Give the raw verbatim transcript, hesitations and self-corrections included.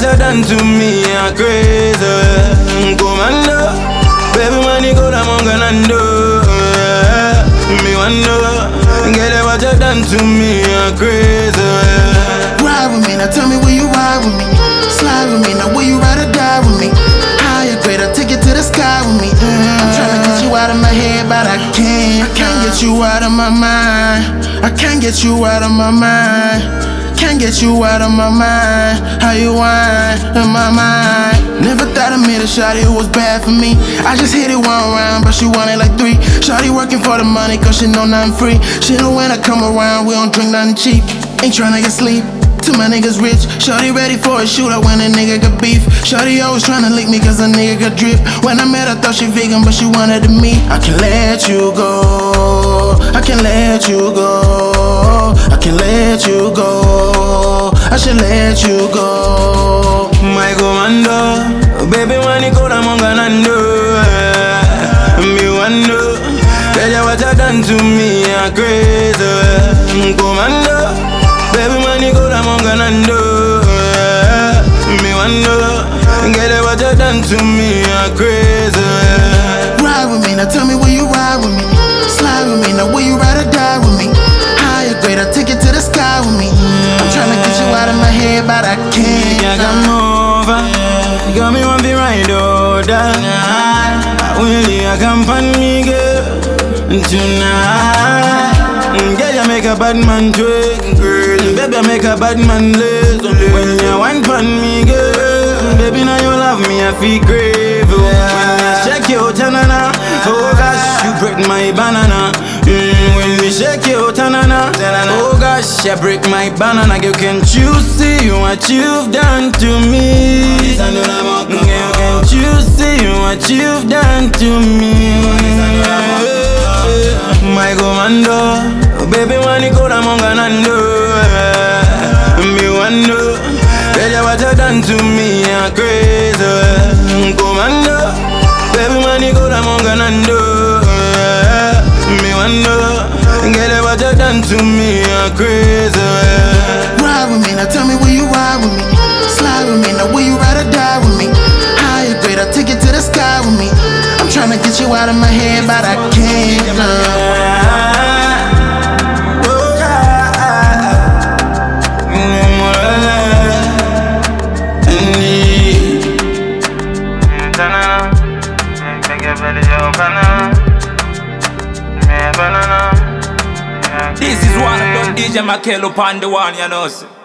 what you done to me, I'm crazy. Commando, baby, man, you go to Monganando. Me wonder, girl, what you done to me, I'm crazy. Ride with me, now tell me will you ride with me? Slide with me, now will you ride or die with me? Higher grade, I'll take it to the sky with me. I'm tryna get you out of my head, but I can't. I can't get you out of my mind. I can't get you out of my mind. Can't get you out of my mind. How you whine in my mind? Never thought I made a shawty who was bad for me. I just hit it one round, but she wanted like three. Shawty working for the money, cause she know nothing free. She know when I come around, we don't drink nothing cheap. Ain't tryna get sleep. To my niggas rich, shorty ready for a shootout when a nigga got beef. Shorty always tryna lick me cause a nigga got drip. When I met her, thought she vegan, but she wanted to meet. I can let you go, I can let you go, I can let you go, I should let you go. My commando, baby, when you go to Monganando. Me wonder, tell you what you done to me, I'm crazy. Commando, baby, man, you go to Monganando. Me wonder, girl, what you done to me, I'm crazy. Ride with me, now tell me will you ride with me? Slide with me, now will you ride or die with me? Higher grade, I'll take it to the sky with me. I'm tryna get you out of my head, but I can't. Yeah, come over. You got me want to ride or die. Will you come find me, girl, tonight? Girl, you make a bad man twerk, girl. Baby, you make a bad man lazy. When you wine pon me, girl, baby, now you love me, I feel grave. When you shake your tanana, oh gosh, you break my banana. Mm, when you shake your tanana, oh gosh, you break my banana. Girl, can't you see what you've done to me? Girl, can't you see what you've done to me? My commando, baby, when you go to Monganando. Me wonder, tell you what you done to me, I'm crazy. Commando, baby, when you go to Monganando. Me wonder, girl, what you done to me, I'm crazy. Ride with me, now tell me will you ride with me? Slide with me, now will you ride or die with me? Higher grade, I'll take it to the sky with me. I'm tryna get you out of my head, but I can't. Uh. This is one of the D J Makello upon the one, you know.